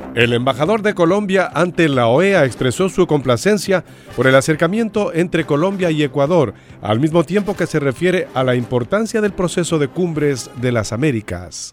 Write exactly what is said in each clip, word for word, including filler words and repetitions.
El embajador de Colombia ante la O E A expresó su complacencia por el acercamiento entre Colombia y Ecuador, al mismo tiempo que se refiere a la importancia del proceso de cumbres de las Américas.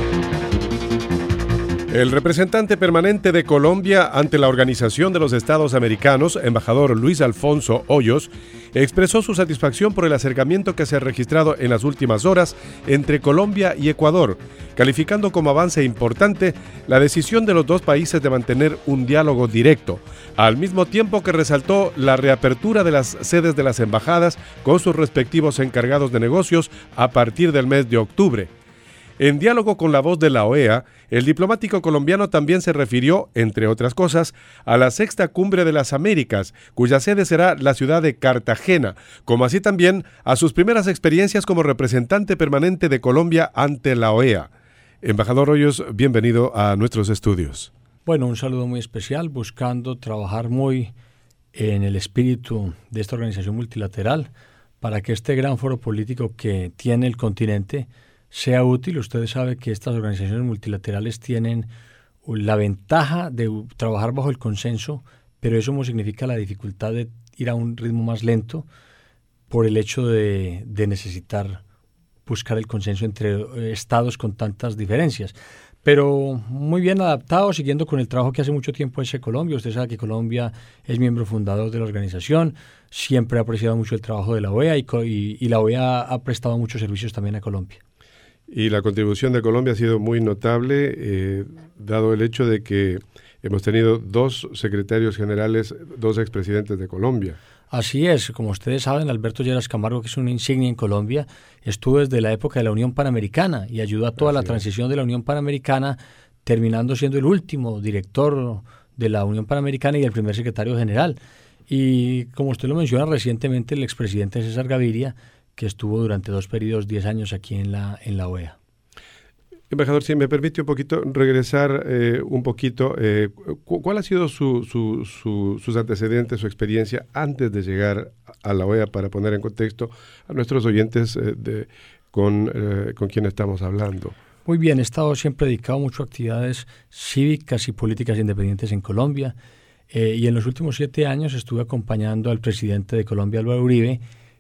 El representante permanente de Colombia ante la Organización de los Estados Americanos, embajador Luis Alfonso Hoyos, expresó su satisfacción por el acercamiento que se ha registrado en las últimas horas entre Colombia y Ecuador, calificando como avance importante la decisión de los dos países de mantener un diálogo directo, al mismo tiempo que resaltó la reapertura de las sedes de las embajadas con sus respectivos encargados de negocios a partir del mes de octubre. En diálogo con la voz de la O E A, el diplomático colombiano también se refirió, entre otras cosas, a la sexta cumbre de las Américas, cuya sede será la ciudad de Cartagena, como así también a sus primeras experiencias como representante permanente de Colombia ante la O E A. Embajador Hoyos, bienvenido a nuestros estudios. Bueno, un saludo muy especial, buscando trabajar muy en el espíritu de esta organización multilateral para que este gran foro político que tiene el continente sea útil. Ustedes saben que estas organizaciones multilaterales tienen la ventaja de trabajar bajo el consenso, pero eso no significa la dificultad de ir a un ritmo más lento por el hecho de, de necesitar buscar el consenso entre estados con tantas diferencias. Pero muy bien adaptado, siguiendo con el trabajo que hace mucho tiempo hace Colombia. Usted sabe que Colombia es miembro fundador de la organización, siempre ha apreciado mucho el trabajo de la O E A y, y, y la O E A ha prestado muchos servicios también a Colombia. Y la contribución de Colombia ha sido muy notable, eh, dado el hecho de que hemos tenido dos secretarios generales, dos expresidentes de Colombia. Así es, como ustedes saben, Alberto Lleras Camargo, que es una insignia en Colombia, estuvo desde la época de la Unión Panamericana y ayudó a toda Así la transición es. de la Unión Panamericana, terminando siendo el último director de la Unión Panamericana y el primer secretario general. Y como usted lo menciona, recientemente el expresidente César Gaviria, que estuvo durante dos periodos, diez años aquí en la, en la O E A. Embajador, si me permite un poquito regresar eh, un poquito, eh, cu ¿cuál ha sido su, su, su, sus antecedentes, su experiencia antes de llegar a la O E A para poner en contexto a nuestros oyentes eh, de, con, eh, con quien estamos hablando? Muy bien, he estado siempre dedicado mucho a actividades cívicas y políticas independientes en Colombia eh, y en los últimos siete años estuve acompañando al presidente de Colombia, Álvaro Uribe,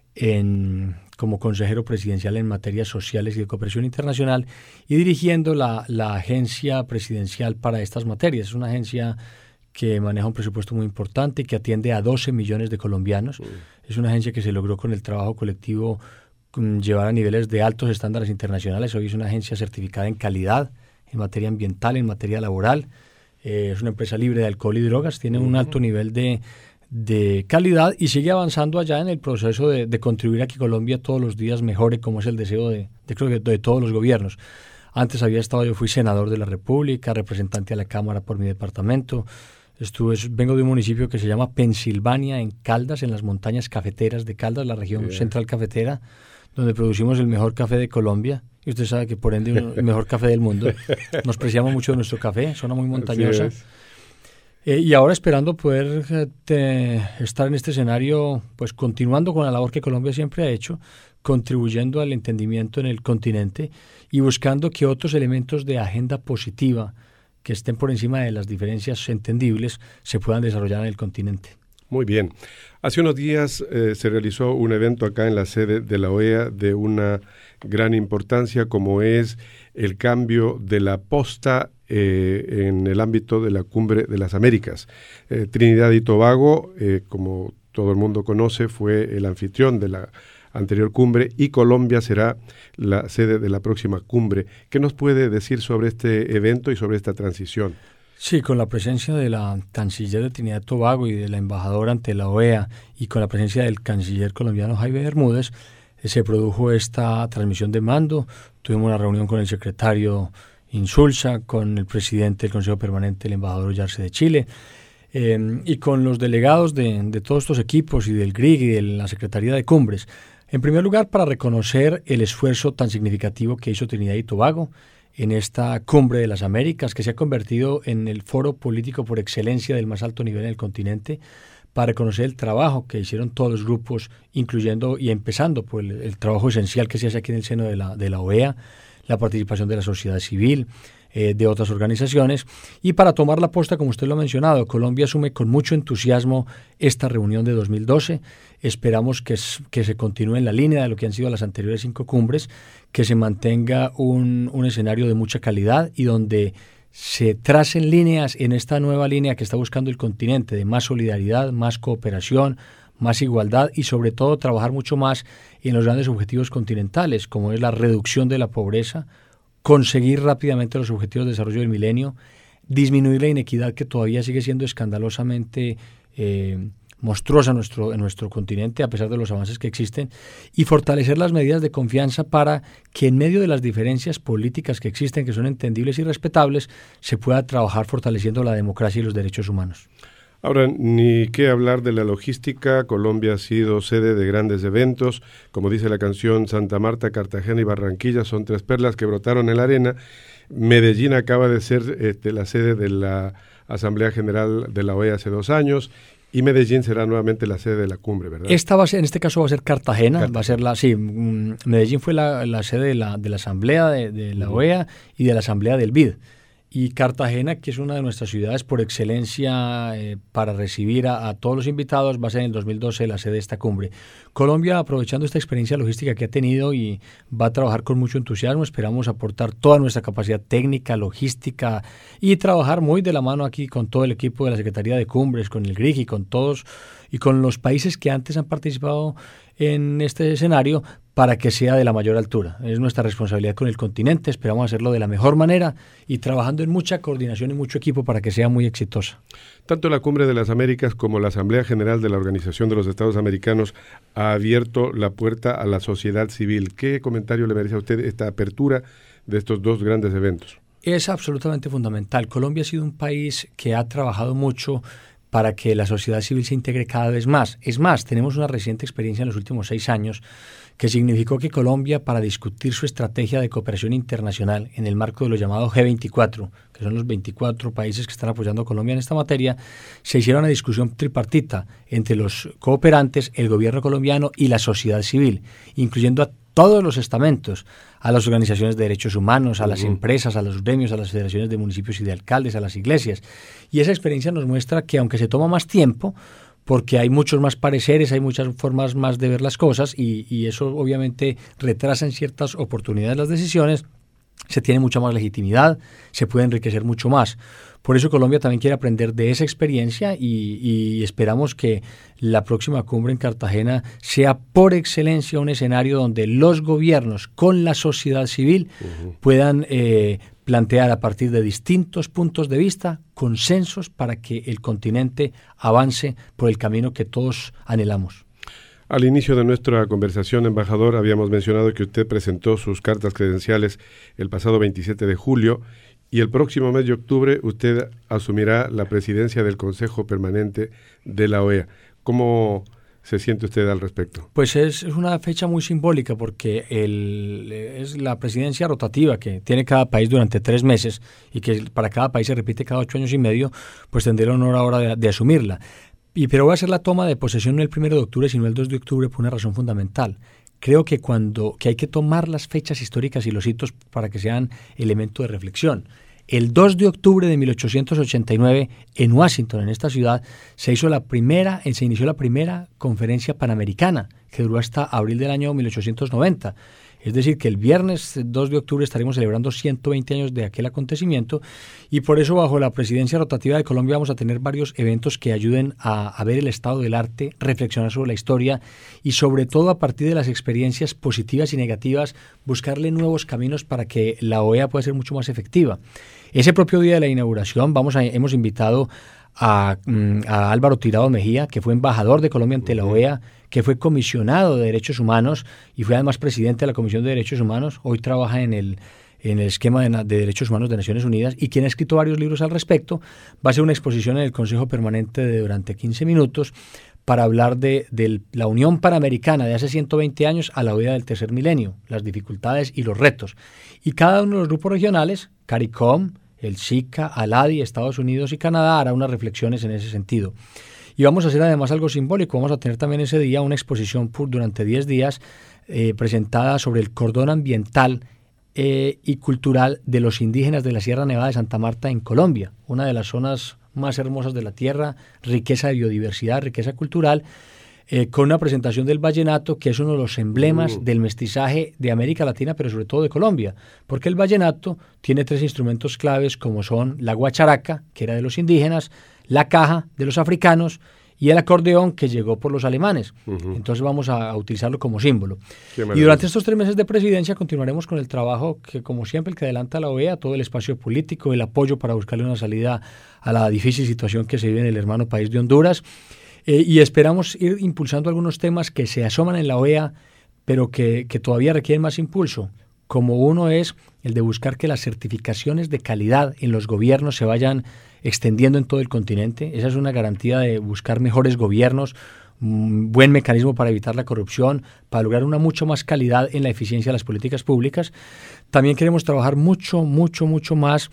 en, como consejero presidencial en materias sociales y de cooperación internacional y dirigiendo la, la agencia presidencial para estas materias. Es una agencia que maneja un presupuesto muy importante y que atiende a doce millones de colombianos. Uh. Es una agencia que se logró con el trabajo colectivo um, llevar a niveles de altos estándares internacionales. Hoy es una agencia certificada en calidad, en materia ambiental, en materia laboral. Eh, es una empresa libre de alcohol y drogas, tiene uh-huh. un alto nivel de de calidad y sigue avanzando allá en el proceso de, de contribuir a que Colombia todos los días mejore, como es el deseo de, de, creo que de todos los gobiernos. Antes había estado, yo fui senador de la República, representante a la Cámara por mi departamento. Estuve, vengo de un municipio que se llama Pensilvania, en Caldas, en las montañas cafeteras de Caldas, la región yeah. central cafetera, donde producimos el mejor café de Colombia. Y usted sabe que por ende el mejor café del mundo. Nos preciamos mucho de nuestro café, zona muy montañosa. Eh, y ahora esperando poder eh, te, estar en este escenario, pues continuando con la labor que Colombia siempre ha hecho, contribuyendo al entendimiento en el continente y buscando que otros elementos de agenda positiva que estén por encima de las diferencias entendibles se puedan desarrollar en el continente. Muy bien. Hace unos días eh, se realizó un evento acá en la sede de la O E A de una gran importancia, como es el cambio de la posta eh, en el ámbito de la Cumbre de las Américas. Eh, Trinidad y Tobago, eh, como todo el mundo conoce, fue el anfitrión de la anterior cumbre y Colombia será la sede de la próxima cumbre. ¿Qué nos puede decir sobre este evento y sobre esta transición? Sí, con la presencia de la canciller de Trinidad y Tobago y de la embajadora ante la O E A y con la presencia del canciller colombiano Jaime Bermúdez, eh, se produjo esta transmisión de mando. Tuvimos una reunión con el secretario Insulza, con el presidente del Consejo Permanente, el embajador Ollarse de Chile, eh, y con los delegados de, de todos estos equipos y del G R I C y de la Secretaría de Cumbres. En primer lugar, para reconocer el esfuerzo tan significativo que hizo Trinidad y Tobago en esta Cumbre de las Américas, que se ha convertido en el foro político por excelencia del más alto nivel en el continente, para reconocer el trabajo que hicieron todos los grupos, incluyendo y empezando por el, el trabajo esencial que se hace aquí en el seno de la, de la O E A, la participación de la sociedad civil, eh, de otras organizaciones. Y para tomar la posta, como usted lo ha mencionado, Colombia asume con mucho entusiasmo esta reunión de dos mil doce. Esperamos que, que se continúe en la línea de lo que han sido las anteriores cinco cumbres, que se mantenga un, un escenario de mucha calidad y donde se tracen líneas en esta nueva línea que está buscando el continente de más solidaridad, más cooperación, más igualdad y sobre todo trabajar mucho más en los grandes objetivos continentales, como es la reducción de la pobreza, conseguir rápidamente los objetivos de desarrollo del milenio, disminuir la inequidad que todavía sigue siendo escandalosamente eh, monstruosa en nuestro, en nuestro continente a pesar de los avances que existen, y fortalecer las medidas de confianza para que en medio de las diferencias políticas que existen, que son entendibles y respetables, se pueda trabajar fortaleciendo la democracia y los derechos humanos. Ahora, ni qué hablar de la logística. Colombia ha sido sede de grandes eventos, como dice la canción, Santa Marta, Cartagena y Barranquilla son tres perlas que brotaron en la arena. Medellín acaba de ser este, la sede de la Asamblea General de la O E A hace dos años, y Medellín será nuevamente la sede de la cumbre, ¿verdad? Esta va a ser, en este caso va a ser Cartagena, Cartagena. va a ser la, sí, Medellín fue la, la sede de la, de la Asamblea de, de la O E A y de la Asamblea del B I D. Y Cartagena, que es una de nuestras ciudades por excelencia eh, para recibir a, a todos los invitados, va a ser en el dos mil doce la sede de esta cumbre. Colombia, aprovechando esta experiencia logística que ha tenido y va a trabajar con mucho entusiasmo, esperamos aportar toda nuestra capacidad técnica, logística y trabajar muy de la mano aquí con todo el equipo de la Secretaría de Cumbres, con el G R I G y con todos y con los países que antes han participado en este escenario para que sea de la mayor altura. Es nuestra responsabilidad con el continente, esperamos hacerlo de la mejor manera y trabajando en mucha coordinación y mucho equipo para que sea muy exitosa. Tanto la Cumbre de las Américas como la Asamblea General de la Organización de los Estados Americanos ha abierto la puerta a la sociedad civil. ¿Qué comentario le merece a usted esta apertura de estos dos grandes eventos? Es absolutamente fundamental. Colombia ha sido un país que ha trabajado mucho para que la sociedad civil se integre cada vez más. Es más, tenemos una reciente experiencia en los últimos seis años que significó que Colombia, para discutir su estrategia de cooperación internacional en el marco de lo llamado G veinticuatro, que son los veinticuatro países que están apoyando a Colombia en esta materia, se hiciera una discusión tripartita entre los cooperantes, el gobierno colombiano y la sociedad civil, incluyendo a todos los estamentos, a las organizaciones de derechos humanos, a las uh-huh. empresas, a los gremios, a las federaciones de municipios y de alcaldes, a las iglesias. Y esa experiencia nos muestra que aunque se toma más tiempo, porque hay muchos más pareceres, hay muchas formas más de ver las cosas y, y eso obviamente retrasa en ciertas oportunidades las decisiones, se tiene mucha más legitimidad, se puede enriquecer mucho más. Por eso Colombia también quiere aprender de esa experiencia y, y esperamos que la próxima cumbre en Cartagena sea por excelencia un escenario donde los gobiernos con la sociedad civil uh-huh. puedan eh, plantear a partir de distintos puntos de vista consensos para que el continente avance por el camino que todos anhelamos. Al inicio de nuestra conversación, embajador, habíamos mencionado que usted presentó sus cartas credenciales el pasado veintisiete de julio y el próximo mes de octubre usted asumirá la presidencia del Consejo Permanente de la O E A. ¿Cómo se siente usted al respecto? Pues es, es una fecha muy simbólica porque el, es la presidencia rotativa que tiene cada país durante tres meses y que para cada país se repite cada ocho años y medio, pues tendré el honor ahora de, de asumirla. Y, pero voy a hacer la toma de posesión no el primero de octubre, sino el dos de octubre por una razón fundamental. Creo que cuando que hay que tomar las fechas históricas y los hitos para que sean elemento de reflexión. El dos de octubre de mil ochocientos ochenta y nueve, en Washington, en esta ciudad, se hizo la primera, se inició la primera conferencia panamericana, que duró hasta abril del año mil ochocientos noventa. Es decir, que el viernes dos de octubre estaremos celebrando ciento veinte años de aquel acontecimiento y por eso bajo la presidencia rotativa de Colombia vamos a tener varios eventos que ayuden a, a ver el estado del arte, reflexionar sobre la historia y sobre todo a partir de las experiencias positivas y negativas buscarle nuevos caminos para que la O E A pueda ser mucho más efectiva. Ese propio día de la inauguración vamos a, hemos invitado a, a Álvaro Tirado Mejía, que fue embajador de Colombia ante la O E A, que fue comisionado de Derechos Humanos y fue además presidente de la Comisión de Derechos Humanos. Hoy trabaja en el, en el esquema de, de Derechos Humanos de Naciones Unidas y quien ha escrito varios libros al respecto. Va a ser una exposición en el Consejo Permanente de durante quince minutos para hablar de, de la Unión Panamericana de hace ciento veinte años a la O E A del tercer milenio, las dificultades y los retos. Y cada uno de los grupos regionales, CARICOM, el SICA, ALADI, Estados Unidos y Canadá, hará unas reflexiones en ese sentido. Y vamos a hacer además algo simbólico, vamos a tener también ese día una exposición por, durante diez días eh, presentada sobre el cordón ambiental eh, y cultural de los indígenas de la Sierra Nevada de Santa Marta en Colombia, una de las zonas más hermosas de la tierra, riqueza de biodiversidad, riqueza cultural, eh, con una presentación del vallenato, que es uno de los emblemas uh. del mestizaje de América Latina, pero sobre todo de Colombia, porque el vallenato tiene tres instrumentos claves, como son la guacharaca, que era de los indígenas, la caja de los africanos, y el acordeón, que llegó por los alemanes. Uh-huh. Entonces vamos a, a utilizarlo como símbolo. Y durante estos tres meses de presidencia continuaremos con el trabajo que, como siempre, el que adelanta la O E A, todo el espacio político, el apoyo para buscarle una salida a la difícil situación que se vive en el hermano país de Honduras. Eh, y esperamos ir impulsando algunos temas que se asoman en la O E A, pero que, que todavía requieren más impulso, como uno es el de buscar que las certificaciones de calidad en los gobiernos se vayan extendiendo en todo el continente. Esa es una garantía de buscar mejores gobiernos, un buen mecanismo para evitar la corrupción, para lograr una mucho más calidad en la eficiencia de las políticas públicas. También queremos trabajar mucho, mucho, mucho más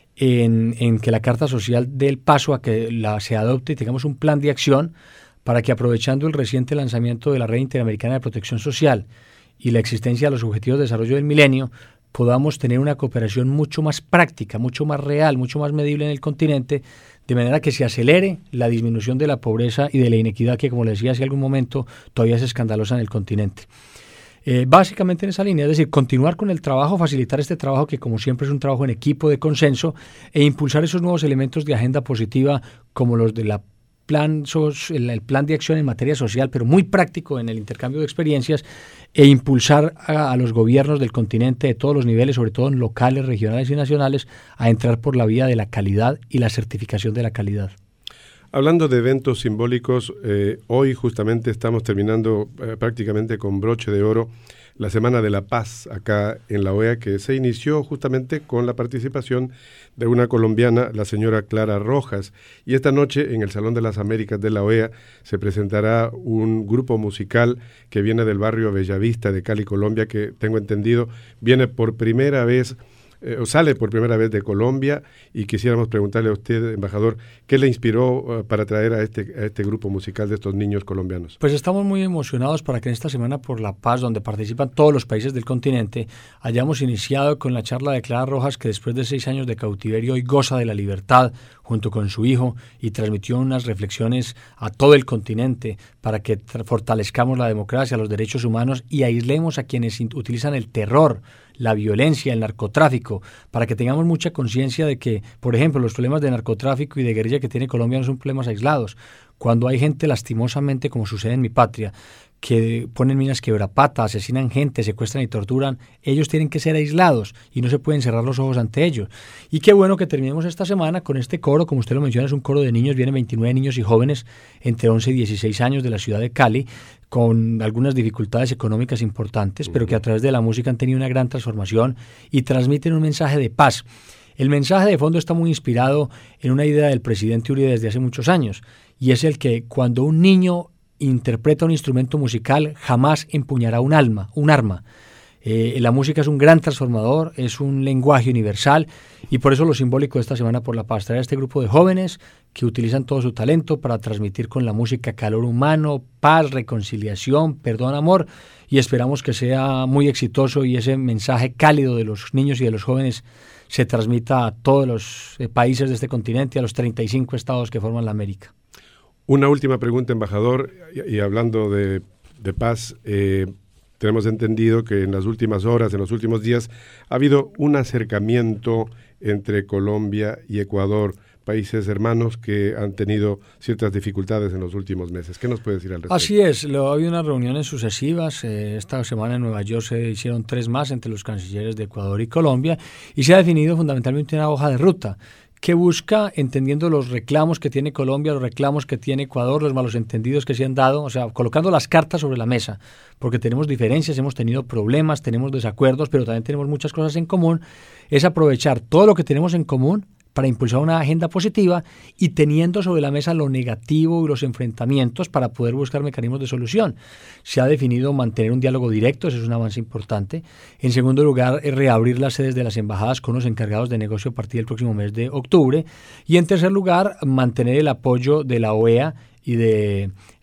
en, en que la Carta Social dé el paso a que la, se adopte y tengamos un plan de acción para que, aprovechando el reciente lanzamiento de la Red Interamericana de Protección Social y la existencia de los Objetivos de Desarrollo del Milenio, podamos tener una cooperación mucho más práctica, mucho más real, mucho más medible en el continente, de manera que se acelere la disminución de la pobreza y de la inequidad que, como le decía hace algún momento, todavía es escandalosa en el continente. Eh, básicamente en esa línea, es decir, continuar con el trabajo, facilitar este trabajo que, como siempre, es un trabajo en equipo, de consenso, e impulsar esos nuevos elementos de agenda positiva como los de la Plan, el plan de acción en materia social, pero muy práctico en el intercambio de experiencias, e impulsar a, a los gobiernos del continente de todos los niveles, sobre todo en locales, regionales y nacionales, a entrar por la vía de la calidad y la certificación de la calidad. Hablando de eventos simbólicos, eh, hoy justamente estamos terminando eh, prácticamente con broche de oro la Semana de la Paz acá en la O E A, que se inició justamente con la participación de una colombiana, la señora Clara Rojas. Y esta noche en el Salón de las Américas de la O E A se presentará un grupo musical que viene del barrio Bellavista de Cali, Colombia, que tengo entendido viene por primera vez, eh, o sale por primera vez de Colombia, y quisiéramos preguntarle a usted, embajador, ¿qué le inspiró uh, para traer a este, a este grupo musical de estos niños colombianos? Pues estamos muy emocionados para que en esta Semana por la Paz, donde participan todos los países del continente, hayamos iniciado con la charla de Clara Rojas, que después de seis años de cautiverio hoy goza de la libertad junto con su hijo, y transmitió unas reflexiones a todo el continente para que fortalezcamos la democracia, los derechos humanos, y aislemos a quienes utilizan el terror, la violencia, el narcotráfico, para que tengamos mucha conciencia de que, por ejemplo, los problemas de narcotráfico y de guerrilla que tiene Colombia no son problemas aislados. Cuando hay gente, lastimosamente, como sucede en mi patria, que ponen minas quebrapata, asesinan gente, secuestran y torturan, ellos tienen que ser aislados y no se pueden cerrar los ojos ante ellos. Y qué bueno que terminemos esta semana con este coro, como usted lo menciona, es un coro de niños, vienen veintinueve niños y jóvenes entre once y dieciséis años de la ciudad de Cali, con algunas dificultades económicas importantes, pero que a través de la música han tenido una gran transformación y transmiten un mensaje de paz. El mensaje de fondo está muy inspirado en una idea del presidente Uribe desde hace muchos años, y es el que cuando un niño interpreta un instrumento musical, jamás empuñará un alma, un arma. Eh, la música es un gran transformador, es un lenguaje universal, y por eso lo simbólico de esta Semana por la Paz, traer a este grupo de jóvenes que utilizan todo su talento para transmitir con la música calor humano, paz, reconciliación, perdón, amor, y esperamos que sea muy exitoso y ese mensaje cálido de los niños y de los jóvenes se transmita a todos los eh, países de este continente, a los treinta y cinco estados que forman la América. Una última pregunta, embajador, y, y hablando de, de paz, eh, tenemos entendido que en las últimas horas, en los últimos días, ha habido un acercamiento entre Colombia y Ecuador, países hermanos que han tenido ciertas dificultades en los últimos meses. ¿Qué nos puede decir al respecto? Así es, lo, ha habido unas reuniones sucesivas. Eh, esta semana en Nueva York se hicieron tres más entre los cancilleres de Ecuador y Colombia, y se ha definido fundamentalmente una hoja de ruta que busca, entendiendo los reclamos que tiene Colombia, los reclamos que tiene Ecuador, los malos entendidos que se han dado, o sea, colocando las cartas sobre la mesa, porque tenemos diferencias, hemos tenido problemas, tenemos desacuerdos, pero también tenemos muchas cosas en común, es aprovechar todo lo que tenemos en común para impulsar una agenda positiva y teniendo sobre la mesa lo negativo y los enfrentamientos para poder buscar mecanismos de solución. Se ha definido mantener un diálogo directo, eso es un avance importante. En segundo lugar, reabrir las sedes de las embajadas con los encargados de negocio a partir del próximo mes de octubre. Y en tercer lugar, mantener el apoyo de la O E A y de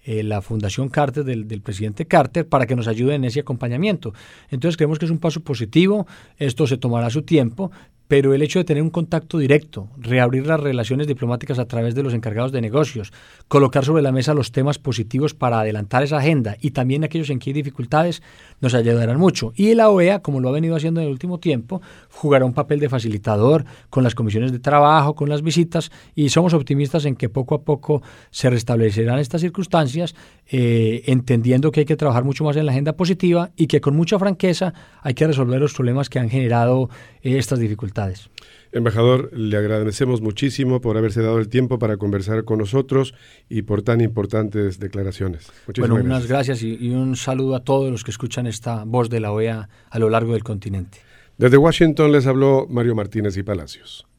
eh, la Fundación Carter del, del presidente Carter para que nos ayude en ese acompañamiento. Entonces creemos que es un paso positivo, esto se tomará su tiempo, pero el hecho de tener un contacto directo, reabrir las relaciones diplomáticas a través de los encargados de negocios, colocar sobre la mesa los temas positivos para adelantar esa agenda y también aquellos en que hay dificultades, nos ayudarán mucho. Y la O E A, como lo ha venido haciendo en el último tiempo, jugará un papel de facilitador con las comisiones de trabajo, con las visitas, y somos optimistas en que poco a poco se restablecerán estas circunstancias, eh, entendiendo que hay que trabajar mucho más en la agenda positiva y que con mucha franqueza hay que resolver los problemas que han generado eh, estas dificultades. Embajador, le agradecemos muchísimo por haberse dado el tiempo para conversar con nosotros y por tan importantes declaraciones. Muchísimas bueno, unas gracias. gracias y, y un saludo a todos los que escuchan esta voz de la O E A a lo largo del continente. Desde Washington les habló Mario Martínez y Palacios.